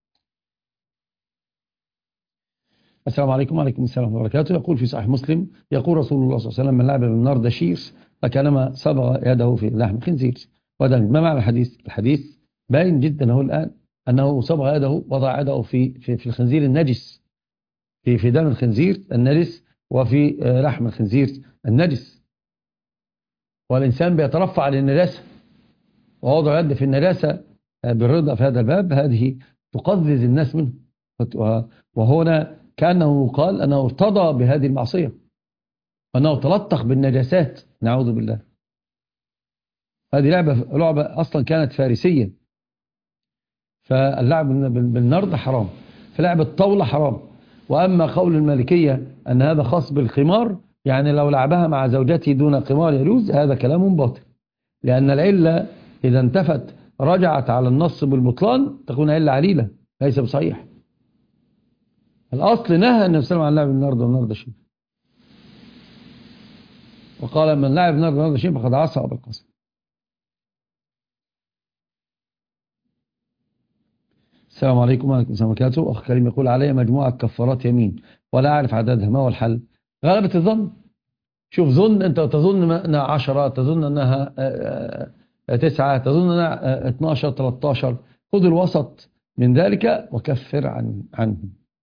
السلام عليكم وعليكم السلام ورحمة الله وبركاته. يقول في صحيح مسلم يقول رسول الله صلى الله عليه وسلم من لعب بالنار دشير فكانما صبغ يده في لحم خنزير ودم. ما معنى الحديث؟ الحديث باين جدا هو الآن أنه صبغ يده، وضع يده في في, في الخنزير النجس، في في دم الخنزير النجس وفي لحم الخنزير النجس. والإنسان بيترفع عن النجاسة ووضع يد في النجاسة بالرضا في هذا الباب، هذه تقزز الناس منه. وهنا كأنه قال أنه ارتضى بهذه المعصية وأنه تلطخ بالنجاسات، نعوذ بالله. هذه لعبة لعبة أصلا كانت فارسية. فاللعب بالنرد حرام، فلعب الطاولة حرام. وأما قول المالكية أن هذا خاص بالخمار، يعني لو لعبها مع زوجته دون قمار يجوز، هذا كلام باطل، لأن العلة إذا انتفت رجعت على النص بالبطلان تكون علة عليلة، ليس بصحيح. الأصل نهى النبي صلى الله عليه وسلم عن لعب النرد والنرد شيء، وقال من لعب النرد والنرد شيء فقد عصى أبا القاسم. السلام عليكم ورحمة الله وبركاته. أخ كريم يقول علي مجموعة كفارات يمين ولا أعرف عددها، ما هو الحل؟ غلبة الظن. شوف، ظن أنت تظن أنها عشرة، تظن أنها تسعة، تظن أنها اتناشر تلتاشر، خذ الوسط من ذلك وكفر عن عنه.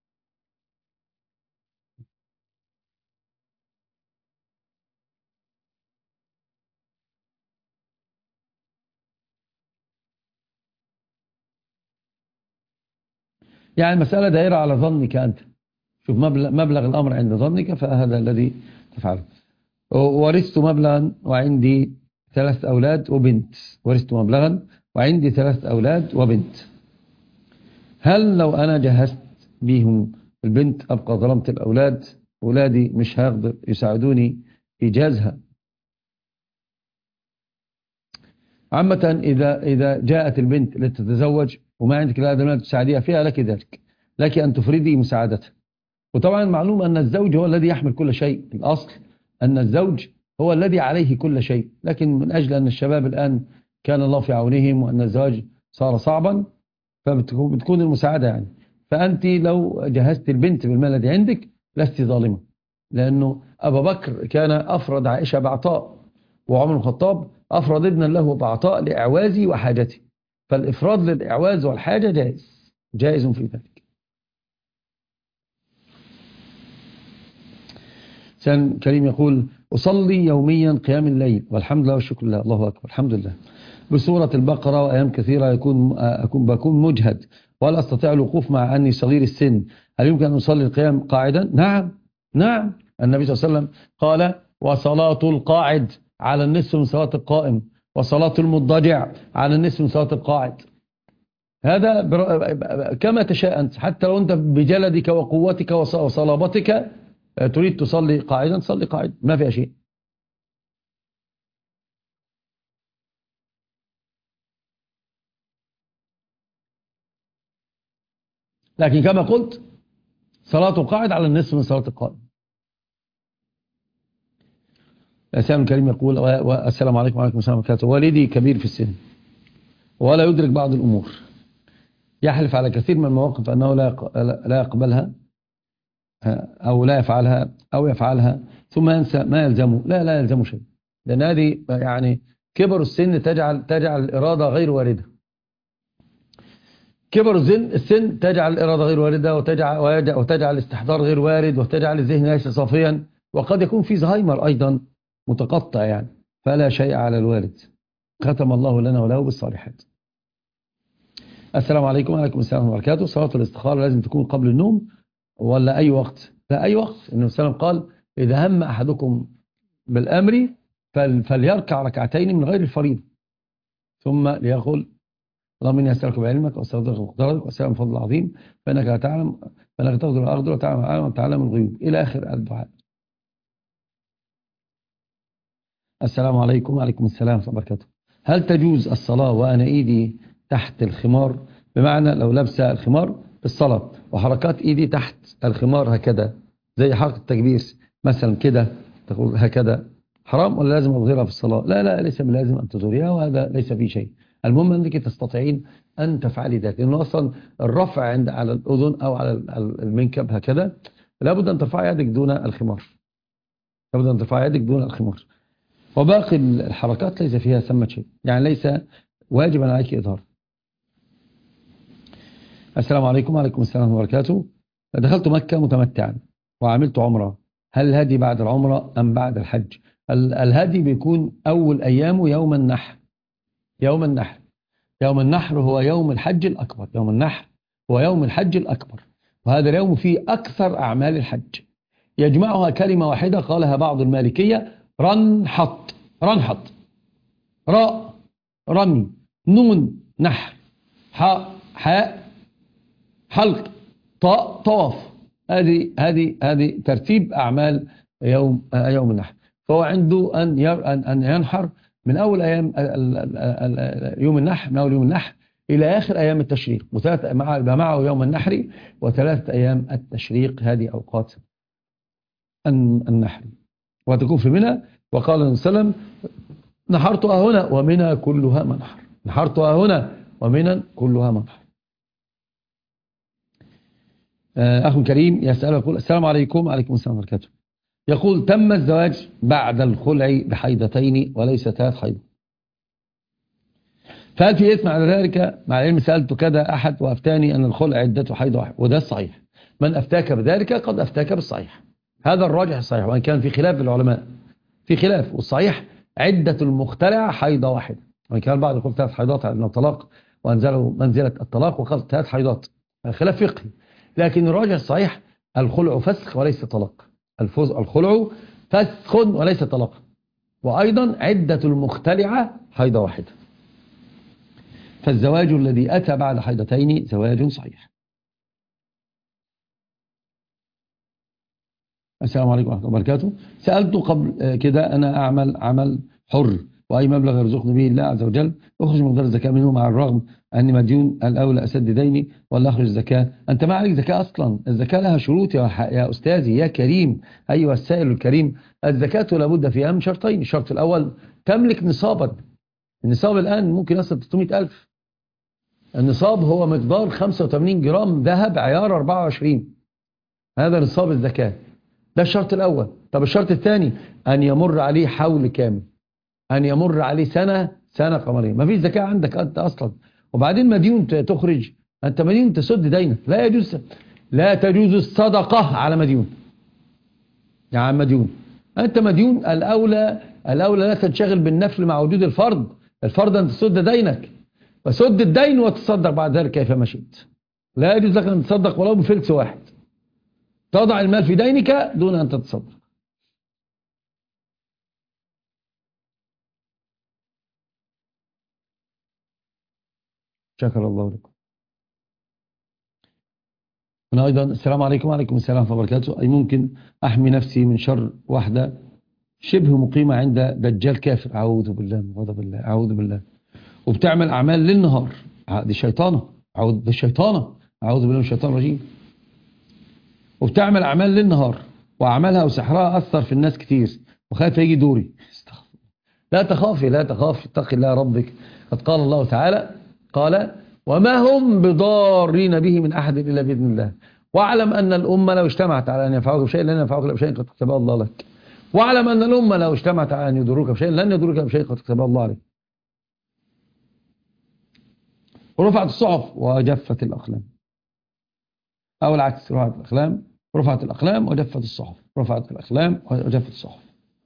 يعني المسألة دائرة على ظنك أنت. شوف مبلغ, مبلغ الأمر عند ظنك فهذا الذي تفعله. ورثت مبلغا وعندي ثلاث أولاد وبنت، ورثت مبلغا وعندي ثلاث أولاد وبنت، هل لو أنا جهزت بيهم البنت أبقى ظلمت الأولاد؟ أولادي مش هيقدر يساعدوني في جهازها. عامة إذا إذا جاءت البنت لتتزوج وما عندك لا أدنى تساعديها فيها، لك ذلك، لك أن تفردي مساعدتها. وطبعا معلوم أن الزوج هو الذي يحمل كل شيء، الأصل أن الزوج هو الذي عليه كل شيء، لكن من أجل أن الشباب الآن كان الله في عونهم وأن الزواج صار صعبا فبتكون المساعدة يعني. فأنت لو جهزت البنت بالمال الذي عندك لست ظالمة، لأنه أبا بكر كان أفرد عائشة بعطاء، وعمر الخطاب أفرد ابنا له بعطاء لإعوازي وحاجتي، فالإفراد للإعواز والحاجة جائز، جائز في ذلك. سان كريم يقول أصلي يوميا قيام الليل والحمد لله والشكر لله، الله أكبر، الحمد لله، بسورة البقرة وأيام كثيرة يكون أكون بكون مجهد ولا أستطيع الوقوف مع أني صغير السن، هل يمكن أن أصلي القيام قاعدا؟ نعم نعم، النبي صلى الله عليه وسلم قال وصلاة القاعد على النصف من صلاة القائم، وصلاة المضطجع على النصف من صلاة القاعد. هذا كما تشاء أنت، حتى لو أنت بجلدك وقوتك وصلابتك تريد تصلي قاعدا صلي قاعد، ما فيها شيء. لكن كما قلت صلاة القاعد على النصف من صلاة القائم. السلام الكريم يقول السلام عليكم وعليكم السلام ورحمة الله وبركاته. والدي كبير في السن ولا يدرك بعض الأمور، يحلف على كثير من المواقف أنه لا يقبلها أو لا يفعلها أو يفعلها ثم ينسى ما يلزمه. لا لا يلزمه شيء، لأن هذه يعني كبر السن تجعل تجعل الإرادة غير واردة. كبر السن السن تجعل الإرادة غير واردة، وتجعل وتجعل الاستحضار غير وارد، وتجعل الذهن ليس صافيا، وقد يكون في زهايمر أيضا متقطع يعني، فلا شيء على الوالد. ختم الله لنا وله بالصالحات. السلام عليكم وعليكم السلام ورحمة الله وبركاته. صلاة الاستخارة لازم تكون قبل النوم ولا أي وقت؟ لا أي وقت. النبي صلى الله عليه وسلم قال إذا هم أحدكم بالأمر فل فليركع ركعتين من غير الفريضة، ثم ليقول اللهم إني أسألك بعلمك وأستغفرك بقدرتك وأسألك من فضل العظيم فإنك لا تعلم فإنك تقدر وأقدر وتعلم العالم وتعلم الغيوب إلى آخر الدعاء. السلام عليكم. وعليكم السلام ورحمة الله وبركاته. هل تجوز الصلاة وأنا إيدي تحت الخمار؟ بمعنى لو لابسة الخمار بالصلاة وحركات إيدي تحت الخمار هكذا زي حركة التكبير مثلا كده تقول هكذا، حرام ولا لازم أظهرها في الصلاة؟ لا لا ليس بلازم أن تظهريها، وهذا ليس فيه شيء. المهم أنك تستطيعين أن تفعلي ذلك، لأنه أصلا الرفع عند على الأذن أو على المنكب هكذا لابد أن ترفع يدك دون الخمار، لابد أن ترفع يدك دون الخمار، وباقي الحركات ليس فيها ثمة شيء، يعني ليس واجبا عليك إظهار. السلام عليكم. وعليكم السلام ورحمة الله وبركاته. دخلت مكة متمتعا وعملت عمرة، هل الهدي بعد العمرة أم بعد الحج؟ الهدي بيكون أول أيامه يوم النحر. يوم النحر يوم النحر هو يوم الحج الأكبر، يوم النحر هو يوم الحج الأكبر، وهذا اليوم فيه أكثر أعمال الحج، يجمعها كلمة واحدة قالها بعض المالكية: رنحط. رنحط، راء رمي، نون نحر، حاء حاء حلق، طاء طواف. هذه هذه هذه ترتيب أعمال يوم يوم النحر. فهو عنده أن أن ينحر من أول أيام يوم النحر، من أول يوم النحر إلى آخر أيام التشريق، وثلاث معه يوم النحر وثلاثة أيام التشريق، هذه أوقات النحر، وتكون في منى. وقال النبي صلى الله عليه وسلم: نحرتها هنا ومنى كلها منحر، نحرتها هنا ومنى كلها منحر. أخ كريم يسأل يقول: السلام عليكم. وعليكم السلام ورحمة الله وبركاته. يقول: تم الزواج بعد الخلع بحيضتين وليس ثلاث حيض، فهل في إثم على ذلك؟ مع العلم سألت كذا أحد وأفتاني أن الخلع عدته حيض واحد، وده الصحيح. من أفتاك بذلك قد أفتاك بالصحيح، هذا الراجح الصحيح، وإن كان في خلاف العلماء، في خلاف، والصحيح عدة المخترع حيضة واحدة، وإن كان البعض يقول ثلاث حيضات على الطلاق وأنزلوا منزلة الطلاق وقال ثلاث حيضات، خلاف فقهي، لكن الراجح الصحيح الخلع فسخ وليس طلاق، الخلع فسخ وليس طلاق، وأيضا عدة المختلعة حيضة واحدة، فالزواج الذي أتى بعد حيضتين زواج صحيح. السلام عليكم ورحمة الله وبركاته. سألت قبل كده: أنا أعمل عمل حر وأي مبلغ يرزقني به الله عز وجل أخرج مقدار الزكاة منه مع الرغم أني مديون، الأولى أسد ديني ولا أخرج الزكاة؟ أنت ما عليك زكاة أصلا، الزكاة لها شروط يا, يا أستاذي يا كريم، أيها السائل الكريم. الزكاة لابد فيها من شرطين: الشرط الأول تملك نصابا، النصاب الآن ممكن يصل ثلاثمائة ألف، النصاب هو مقدار خمسة وثمانين جرام ذهب عيار أربعة وعشرين، هذا نصاب الزكاة، ده الشرط الأول. طب الشرط الثاني أن يمر عليه حول كامل، أن يمر عليه سنة سنة قمرية، ما فيش زكاة عندك أنت أصلا، وبعدين مديون تخرج، أنت مديون تسد دينك، لا يجوز، لا تجوز الصدقة على مديون، يعني مديون أنت مديون، الأولى الأولى لا تنشغل بالنفل مع وجود الفرض، الفرض أن تسد دينك، فسد الدين وتصدق بعد ذلك كيف ما شئت، لا يجوز لك أن تصدق ولو بفلس واحد، تضع المال في دينك دون أن تتصدق. شكر الله لكم. أنا أيضا السلام عليكم. وعليكم السلام ورحمة الله وبركاته. أي ممكن أحمي نفسي من شر واحدة شبه مقيمة عند دجال كافر، أعوذ بالله من غضب الله، أعوذ بالله، وبتعمل أعمال للنهار، دي شيطانة، أعوذ بالشيطانة، أعوذ بالله من الشيطان الرجيم، وبتعمل أعمال للنهار، وأعمالها وسحرها أثر في الناس كتير، وخايف يجي دوري. لا تخافي لا تخافي، اتقي الله ربك، قد قال الله تعالى قال: وما هم بضارين به من أحد إلا بإذن الله، واعلم أن الأمة لو اجتمعت على أن ينفعوك بشيء لن ينفعوك إلا بشيء قد كتبه الله لك، واعلم أن الأمة لو اجتمعت على أن يضروك بشيء لن يضروك بشيء قد كتبه الله عليك. ورفعت الصحف وجفت الأقلام، أو العكس، رفعت الأقلام رفعت الأقلام وجفت الصحف، رفعت الأقلام وجفت الصحف.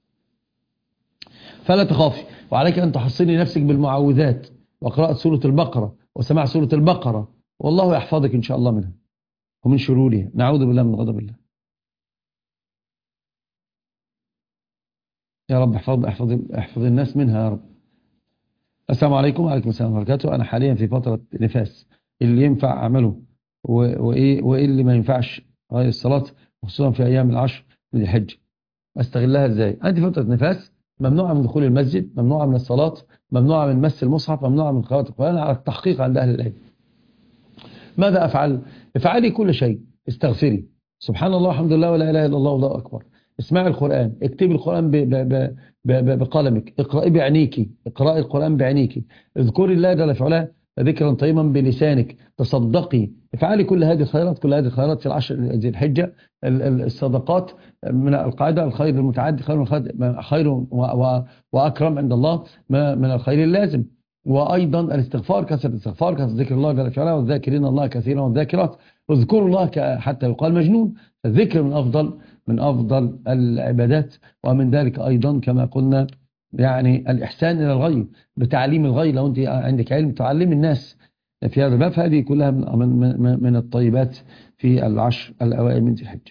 فلا تخافي، وعليك أن تحصني نفسك بالمعوذات وقراءة سورة البقرة وسماع سورة البقرة، والله يحفظك إن شاء الله منها ومن شرورها، نعوذ بالله من غضب الله. يا رب احفظ احفظ احفظ الناس منها يا رب. السلام عليكم. وعليكم السلام ورحمة الله وبركاته. أنا حاليا في فترة نفاس، اللي ينفع أعمله وإيه وإيه اللي ما ينفعش غير الصلاة، خصوصا في أيام العشر من الحج، أستغلها إزاي؟ عندي فترة نفاس، ممنوعة من دخول المسجد، ممنوعة من الصلاة، ممنوعة من مس المصحف، ممنوعة من قراءة القرآن على التحقيق عند أهل العلم. ماذا أفعل؟ افعلي كل شيء، استغفري، سبحان الله الحمد لله ولا إله إلا الله والله أكبر، اسمعي القرآن، اكتبي القرآن ب ب ب ب ب بقلمك، اقرأي بعينيكي، اقرأي القرآن بعينيكي، اذكري الله جل في علاه ذكرا طيبا بلسانك، تصدقي، افعلي كل هذه الخيرات، كل هذه الخيرات في العشر ذي الحجة. الصدقات من القاعدة الخير المتعدي خير من خير و و وأكرم عند الله من الخير اللازم. وأيضا الاستغفار، كثرة الاستغفار، كثرة ذكر الله جل في علاه، والذاكرين الله كثيرا والذاكرات، واذكروا الله حتى يقال مجنون. الذكر من أفضل من أفضل العبادات، ومن ذلك أيضا كما قلنا يعني الإحسان إلى الغير بتعليم الغير. لو أنت عندك علم تعلم الناس في هذا الباب، هذه كلها من, من, من الطيبات في العشر الأوائل من ذي الحجة.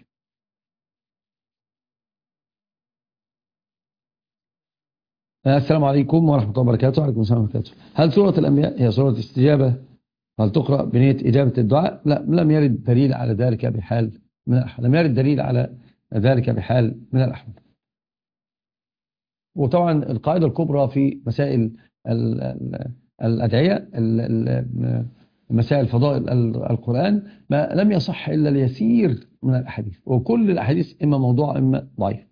السلام عليكم ورحمة الله وبركاته. وعليكم السلام ورحمة الله وبركاته. هل سورة الأنبياء هي سورة استجابة؟ هل تقرأ بنية إجابة الدعاء؟ لا، لم يرد دليل على ذلك بحال من الأحوال، لم يرد دليل على ذلك بحال من الأحوال. وطبعا القاعدة الكبرى في مسائل الأدعية، مسائل فضائل القرآن، ما لم يصح إلا اليسير من الأحاديث، وكل الأحاديث إما موضوع إما ضعيف.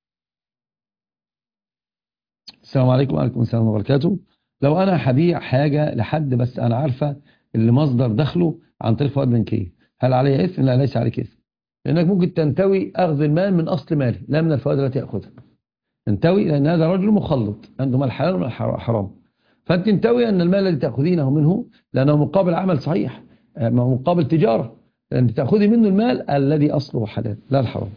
السلام عليكم. وعليكم السلام وبركاته. لو أنا هبيع حاجة لحد بس أنا عارفة اللي مصدر دخله عن طريق فوائد بنكية، هل عليه إثم؟ لا، ليس عليك إثم، لأنك ممكن تنتوي أخذ المال من أصل ماله لا من الفوائد التي يأخذها. تنتوي لأن هذا رجل مخلط عنده مال حلال ومال حرام، فأنت تنتوي أن المال الذي تأخذينه منه لأنه مقابل عمل صحيح، مقابل تجارة، أنت تأخذي منه المال الذي أصله حلال لا الحرام.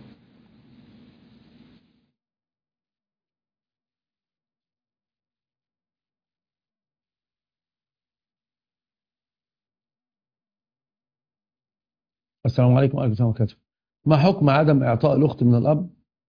السلام عليكم ورحمة الله وبركاته. ما حكم عدم إعطاء الأخت من الأب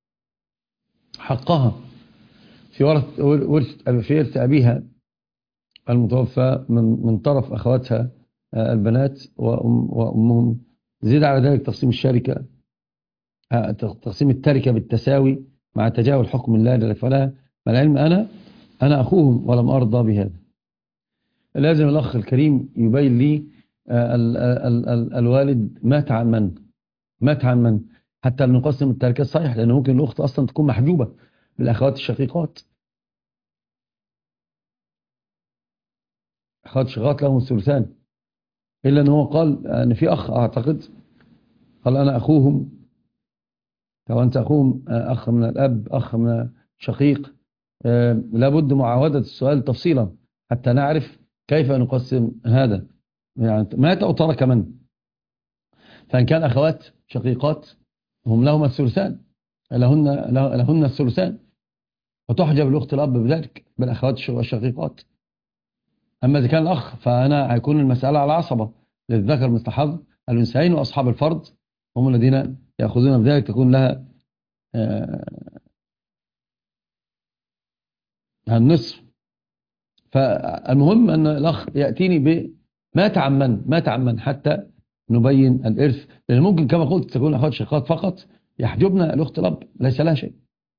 حقها في ورث في ورث أبيها المتوفى من من طرف أخواتها البنات وأمهم، زيد على ذلك تقسيم الشركة، تقسيم التركة بالتساوي مع تجاوز حكم الله جل وعلا؟ مع العلم أنا أنا أخوهم ولم أرضى بهذا. لازم الأخ الكريم يبين لي ال ال ال الوالد مات عن من مات عن من حتى نقسم التركة الصحيح، لأن ممكن الأخت أصلا تكون محجوبة بالأخوات الشقيقات. أخوات الشقيقات لهم الثلثان، إلا أن هو قال أن في أخ أعتقد قال أنا أخوهم، لو أنت أخوهم أخ من الأب أخ من شقيق، لابد معاودة السؤال تفصيلا حتى نعرف كيف نقسم هذا، يعني مات أو ترك من. فإن كان أخوات شقيقات هم لهم الثلثان، لهن لهن الثلثان، وتحجب الأخت الأب بذلك بالأخوات الشقيقات. أما إذا كان الأخ فأنا هيكون المسألة على عصبة، للذكر مثل حظ الأنثيين، وأصحاب الفرض هم الذين يأخذون بذلك، تكون لها النصف. فالمهم أن الأخ يأتيني بما تعمن ما تعمن حتى نبين الإرث، لأن ممكن كما قلت تكون أخوات شقيقات فقط يحجبنا الأخت الأب ليس لها شيء.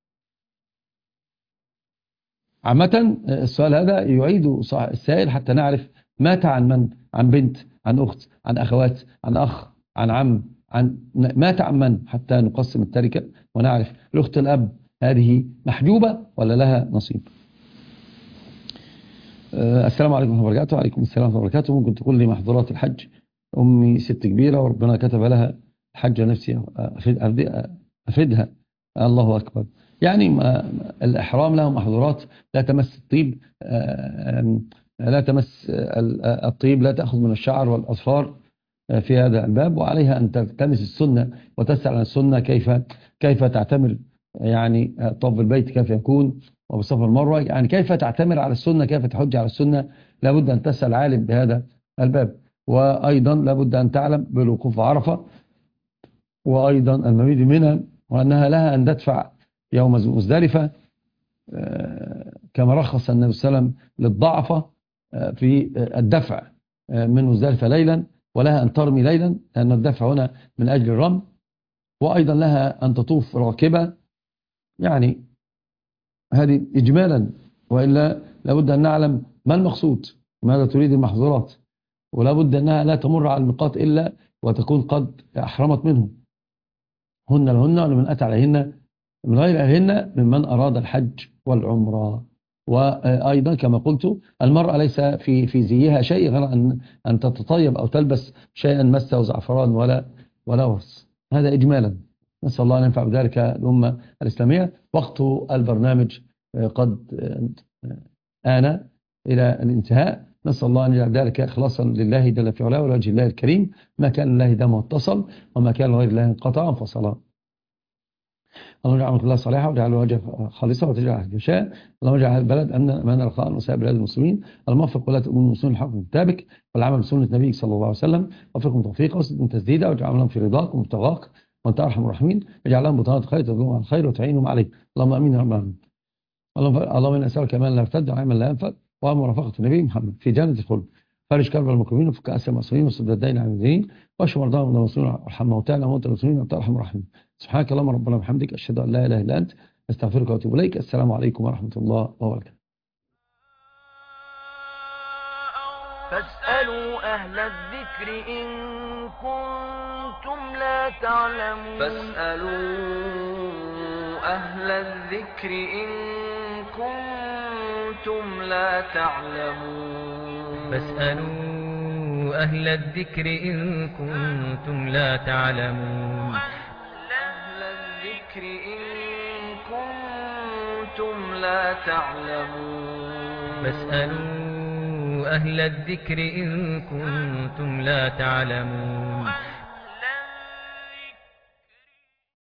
عامة السؤال هذا يعيد السائل حتى نعرف مات عن من، عن بنت، عن أخت، عن أخوات، عن أخ، عن عم، عن مات عن من، حتى نقسم التركة ونعرف الأخت الأب هذه محجوبة ولا لها نصيب. السلام عليكم ورحمة الله وبركاته. وعليكم السلام ورحمة الله وبركاته. ممكن تقول لي محظورات الحج؟ أمي ست كبيرة وربنا كتب لها الحج نفسي أفيدها. الله أكبر. يعني الإحرام له محظورات، لا تمس الطيب، لا تمس الطيب، لا تأخذ من الشعر والأظفار في هذا الباب، وعليها أن تلتمس السنة وتسأل عن السنة كيف كيف تعتمر، يعني طواف البيت كيف يكون، وبالصفا والمروة، يعني كيف تعتمر على السنة، كيف تحج على السنة. لابد أن تسأل عالم بهذا الباب. وأيضا لابد أن تعلم بالوقوف عرفة، وأيضا المبيت منها، وأنها لها أن تدفع يوم مزدلفة كما رخص النبي صلى الله عليه وسلم للضعفة في الدفع من مزدلفة ليلا، ولها أن ترمي ليلا لأن الدفع هنا من أجل الرمي، وأيضا لها أن تطوف راكبة. يعني هذه إجمالا، وإلا لابد أن نعلم ما المقصود، ماذا تريد المحظورات، ولابد أنها لا تمر على الميقات إلا وتكون قد أحرمت منه، هن لهن ولمن أتى عليهن من غير أهلهن ممن أراد الحج والعمرة. وأيضا كما قلت المرأة ليس في في زيها شيء غير أن أن تتطيب أو تلبس شيئا مس وزعفران ولا ولا ورس. هذا إجمالا. نسأل الله أن ينفع بذلك الأمة الإسلامية. وقت البرنامج قد آن إلى الانتهاء. نسأل الله أن يجعل ذلك إخلاصا لله جل في علاه ولوجه الله الكريم. ما كان لله دام اتصل، وما كان لغير الله انقطع انفصل. اللهم اجعل الله صالحا واجعل وجهه خالصا وتجعل الجشاء. اللهم اجعل البلد امنا امانا رخاء وسائر بلاد المسلمين. اللهم وفق ولاة امور المسلمين الحق كتابك والعمل بسنه نبيك صلى الله عليه وسلم. وفقهم توفيقا وسدهم تسديدا واجعل لهم في رضاك ومبتغاك وانت ارحم الراحمين. اجعل لهم بطانه خير تدلهم على الخير وتعينهم عليه. اللهم امين يا رب العالمين. اللهم انا نسالك كمال لا يرتد وعلما لا ينفد ومرافقه النبي محمد في جنه الخلد. فرج كرب المكروبين وفك اسر المسؤولين وسد الدين عن المدينين واشف مرضاهم من المسلمين وارحم موتانا وموتى المسلمين وانت ارحم الراحمين. سبحانك اللهم ربنا وبحمدك اشهد ان لا اله الا انت استغفرك واتوب اليك. السلام عليكم ورحمه الله وبركاته. فاسألوا أهل الذكر إن كنتم لا تعلمون فاسألوا أهل الذكر إن كنتم لا تعلمون فاسألوا أهل الذكر إن كنتم لا تعلمون أهل الذكر إن كنتم لا تعلمون فاسألوا أهل الذكر إن كنتم لا تعلمون